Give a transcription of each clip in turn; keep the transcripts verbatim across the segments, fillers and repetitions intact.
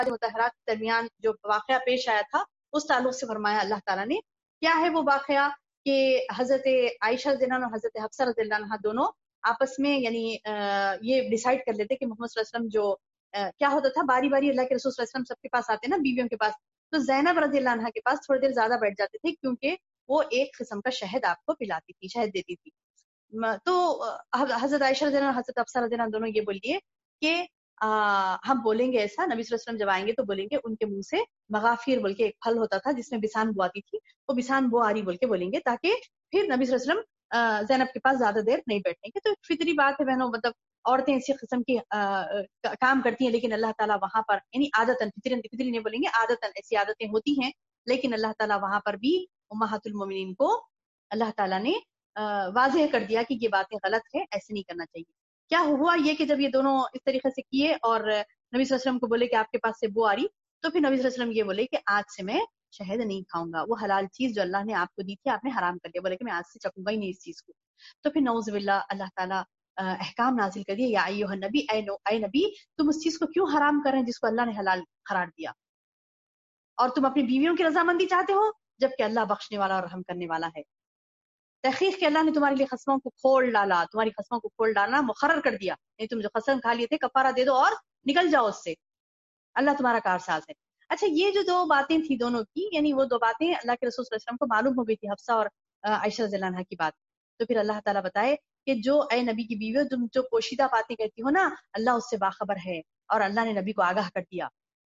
مطہرات کے درمیان جو واقعہ پیش آیا تھا اس تعلق سے فرمایا اللہ تعالیٰ نے. کیا ہے وہ واقعہ کہ حضرت عائشہ رضی اللہ عنہ اور حضرت حفصہ رضی اللہ عنہ دونوں آپس میں یعنی یہ ڈیسائیڈ کر لیتے کہ محمد صلی اللہ علیہ وسلم جو کیا ہوتا تھا باری باری اللہ کے رسول صلی اللہ علیہ وسلم سب کے پاس آتے نا بیویوں کے پاس, تو زینب رضی اللہ عنہ کے پاس تھوڑی دیر زیادہ بیٹھ جاتے تھے کیونکہ وہ ایک قسم کا شہد آپ کو پلاتی تھی, شہد دیتی تھی. تو حضرت عائشہ رضی اللہ عنہ حضرت حفصہ رضی اللہ عنہ دونوں یہ بولیے کہ آ, ہم بولیں گے ایسا, نبی صلی اللہ علیہ وسلم جب آئیں گے تو بولیں گے ان کے منہ سے مغافیر بول کے ایک پھل ہوتا تھا جس میں بسان بو آتی تھی, وہ بسان بو آ رہی بول کے بولیں گے تاکہ پھر نبی صلی اللہ علیہ وسلم زینب کے پاس زیادہ دیر نہیں بیٹھیں گے. تو فطری بات ہے بہنوں, مطلب عورتیں اسی قسم کی کام کرتی ہیں, لیکن اللہ تعالیٰ وہاں پر یعنی عادتاً فطری فطری نہیں بولیں گے, عادتاً ایسی عادتیں ہوتی ہیں, لیکن اللہ تعالیٰ وہاں پر بھی امہات المومنین کو اللہ تعالیٰ نے واضح کر دیا کہ یہ باتیں غلط ہے, ایسے نہیں کرنا چاہیے. کیا ہوا یہ کہ جب یہ دونوں اس طریقے سے کیے اور نبی صلی اللہ علیہ وسلم کو بولے کہ آپ کے پاس سے بو آ رہی, تو پھر نبی صلی اللہ علیہ وسلم یہ بولے کہ آج سے میں شہد نہیں کھاؤں گا, وہ حلال چیز جو اللہ نے آپ کو دی تھی آپ نے حرام کر دیا, بولے کہ میں آج سے چکوں گا ہی نہیں اس چیز کو. تو پھر نعوذ باللہ اللہ تعالیٰ احکام نازل کر دیا, یا ایھا النبی, اے نو اے نبی تم اس چیز کو کیوں حرام کر رہے ہیں جس کو اللہ نے حلال قرار دیا, اور تم اپنی بیویوں کی رضامندی چاہتے ہو جبکہ اللہ بخشنے والا اور رحم کرنے والا ہے. تحقیق کہ اللہ نے تمہارے لیے قسموں کو کھول ڈالا, تمہاری قسموں کو کھول ڈالنا مقرر کر دیا, نہیں تم جو قسم کھا لیے تھے کفارہ دے دو اور نکل جاؤ اس سے, اللہ تمہارا کارساز ہے. اچھا, یہ جو دو باتیں تھی دونوں کی, یعنی وہ دو باتیں اللہ کے رسول صلی اللہ علیہ وسلم کو معلوم ہو گئی تھی, حفصہ اور عائشہ رضی اللہ عنہا کی بات. تو پھر اللہ تعالیٰ بتائے کہ جو اے نبی کی بیوی تم جو پوشیدہ باتیں کہتی ہو نا, اللہ اس سے باخبر ہے, اور اللہ نے نبی کو آگاہ کر دیا,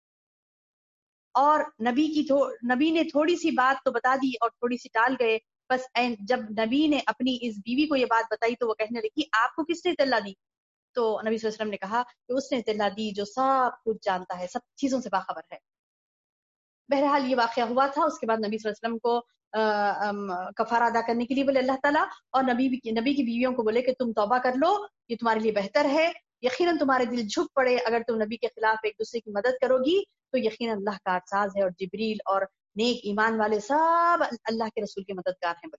اور نبی کی نبی نے تھوڑی سی بات تو بتا دی اور تھوڑی سی ٹال گئے. بس جب نبی نے اپنی اس بیوی کو یہ بات بتائی تو وہ کہنے لگی آپ کو کس نے اطلاع دی؟ تو نبی صلی اللہ علیہ وسلم نے کہا کہ اس نے اطلاع دی جو سب کچھ جانتا ہے, سب چیزوں سے باخبر ہے. بہرحال یہ واقعہ ہوا تھا. اس کے بعد نبی صلی اللہ علیہ وسلم کو کفارہ ادا کرنے کے لیے بولے اللہ تعالیٰ, اور نبی نبی کی بیویوں کو بولے کہ تم توبہ کر لو, یہ تمہارے لیے بہتر ہے. یقیناً تمہارے دل جھک پڑے اگر تم نبی کے خلاف ایک دوسرے کی مدد کرو گی, تو یقیناً اللہ کا کارساز ہے, اور جبریل اور نیک ایمان والے سب اللہ کے رسول کے مددگار ہیں.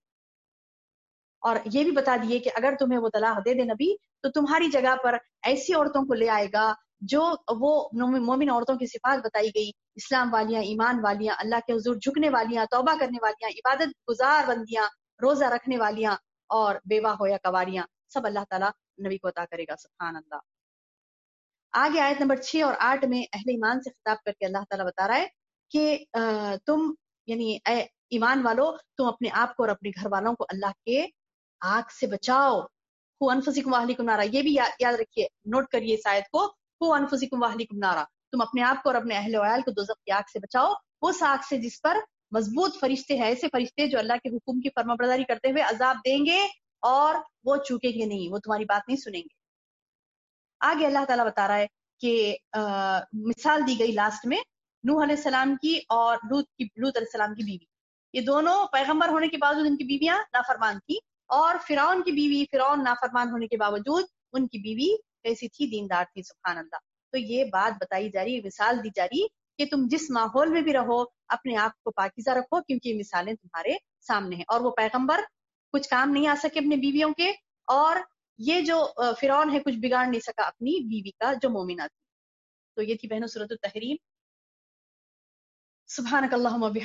اور یہ بھی بتا دیے کہ اگر تمہیں وہ طلاق دے دے نبی, تو تمہاری جگہ پر ایسی عورتوں کو لے آئے گا جو وہ مومن عورتوں کی صفات بتائی گئی, اسلام والیاں, ایمان والیاں, اللہ کے حضور جھکنے والیاں, توبہ کرنے والیاں, عبادت گزار بندیاں, روزہ رکھنے والیاں, اور بیوہ ہو یا کواریاں, سب اللہ تعالیٰ نبی کو عطا کرے گا. سبحان اللہ. آگے آیت نمبر چھ اور آٹھ میں اہل ایمان سے خطاب کر کے اللہ تعالیٰ بتا رہا ہے کہ تم یعنی اے ایمان والو, تم اپنے آپ کو اور اپنے گھر والوں کو اللہ کے آگ سے بچاؤ. ہو انفسکم واہلیکم نارا, یہ بھی یاد رکھیے, نوٹ کریے اس آیت کو. ہو انفسکم واہلیکم نارا, تم اپنے آپ کو اور اپنے اہل و عیال کو دوزخ کی آگ سے بچاؤ, اس آگ سے جس پر مضبوط فرشتے ہیں, ایسے فرشتے جو اللہ کے حکم کی فرمانبرداری کرتے ہوئے عذاب دیں گے اور وہ چوکیں گے نہیں, وہ تمہاری بات نہیں سنیں گے. آگے اللہ تعالیٰ بتا رہا ہے کہ آ, مثال دی گئی لاسٹ میں نوح علیہ السلام کی اور لوط کی لوط علیہ السلام کی بیوی. یہ دونوں پیغمبر ہونے کے باوجود ان کی بیویاں نافرمان تھی, اور فرعون کی بیوی, فرعون نافرمان ہونے کے باوجود ان کی بیوی کیسی تھی؟ دیندار تھی. سبحان اللہ. تو یہ بات بتائی جا رہی, مثال دی جا رہی کہ تم جس ماحول میں بھی رہو اپنے آپ کو پاکیزہ رکھو, کیونکہ یہ مثالیں تمہارے سامنے ہیں. اور وہ پیغمبر کچھ کام نہیں آ سکے اپنے بیویوں کے, اور یہ جو فرعون ہے کچھ بگاڑ نہیں سکا اپنی بیوی کا جو مومنہ تھی. تو یہ تھی بہنوں سورۃ التحریم. سبحانک اللہم و